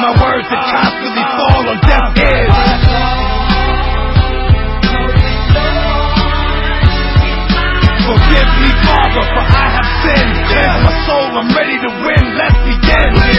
My words that constantly fall on deaf ears. Forgive me, Father, for I have sinned. Cleanse my soul, I'm ready to win. Let's begin.